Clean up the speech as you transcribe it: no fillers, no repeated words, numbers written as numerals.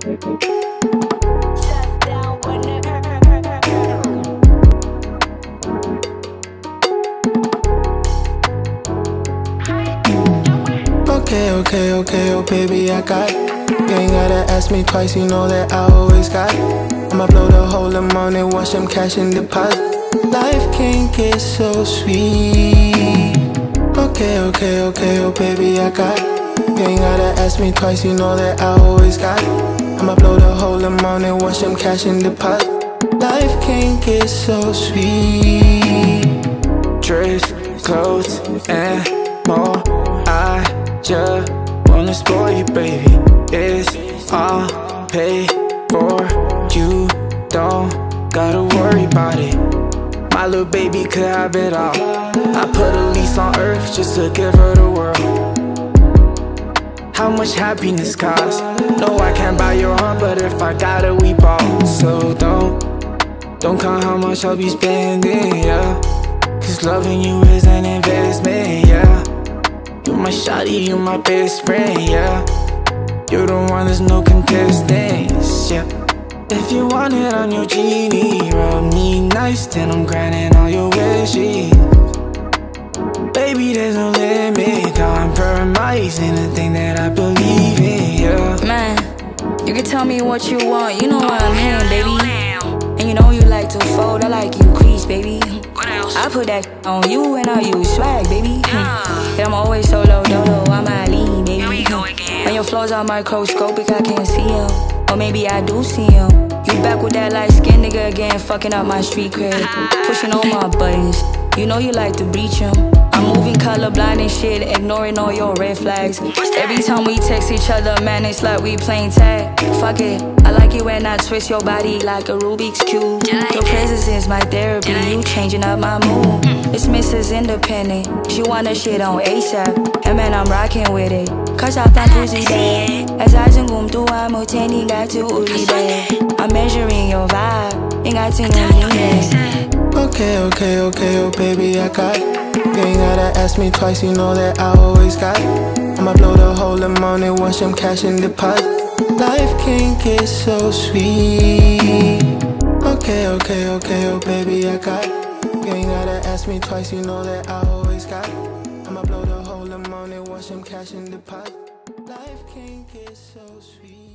Okay, oh baby, I got it. You ain't gotta ask me twice, you know that I always got it. I'ma blow the whole amount and watch them cash and deposit. Life can get so sweet. Okay, oh baby, I got it. You ain't gotta ask me twice, you know that I always got it. I'ma blow the whole amount and watch them cash and deposit. Life can get so sweet. Dress, clothes, and more. I just wanna spoil you, baby. It's all paid for. You don't gotta worry about it. My little baby could have it all. I put a lease on earth just to give her the world. How much happiness costs? No, I can't buy your heart, but if I got it, we bought. So don't count how much I'll be spending, yeah. Cause loving you is an investment, yeah. You my shawty, you my best friend, yeah. You the one, there's no contestants, yeah. If you want it, I'm your genie. Rub me nice, then I'm grinding all your wishes. Baby, there's no limit. Compromise anything that I believe in, yeah. Man, you can tell me what you want, you know what I'm in, baby. And you know you like to fold, I like you crease, baby. I put that on you and I use swag, baby. Yeah, I'm always solo, dolo, I'm a lean, baby. When your flows are microscopic, I can't see them. Or maybe I do see them. You back with that light skin nigga again, fucking up my street cred. Pushing all my buttons, you know you like to breach them. I'm moving colorblind and shit, ignoring all your red flags. Every time we text each other, man, it's like we playing tag. Fuck it, I like it when I twist your body like a Rubik's Cube. Your presence is my therapy, you changing up my mood. It's Mrs. Independent, she wanna shit on ASAP. And man, I'm rocking with it, cause I find pussy bad. As I sing to I'm attending, got to uli bad. I'm measuring your vibe, ain't got to know me. Okay, oh baby, I got it. You ain't gotta ask me twice, you know that I always got it. I'ma blow the whole amount and watch them cash and deposit. Life can get so sweet. Okay, oh baby, I got it. You ain't gotta ask me twice, you know that I always got it. I'ma blow the whole amount and watch them cash and deposit. Life can get so sweet.